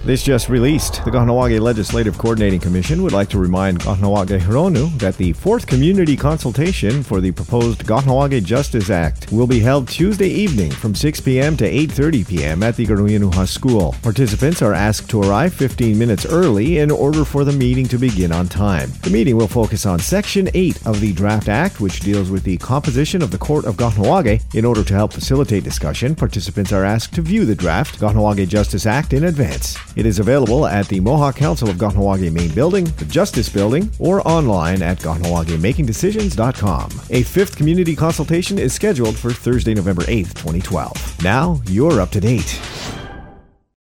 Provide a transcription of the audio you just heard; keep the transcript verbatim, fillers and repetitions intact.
This just released. The Kahnawake Legislative Coordinating Commission would like to remind Kahnawake Hironu that the fourth community consultation for the proposed Kahnawake Justice Act will be held Tuesday evening from six p.m. to eight thirty p.m. at the Karuyanuha School. Participants are asked to arrive fifteen minutes early in order for the meeting to begin on time. The meeting will focus on Section eight of the Draft Act, which deals with the composition of the Court of Kahnawake. In order to help facilitate discussion, participants are asked to view the draft Kahnawake Justice Act in advance. It is available at the Mohawk Council of Kahnawake Main Building, the Justice Building, or online at kahnawake making decisions dot com. A fifth community consultation is scheduled for Thursday, November eighth, twenty twelve. Now, you're up to date.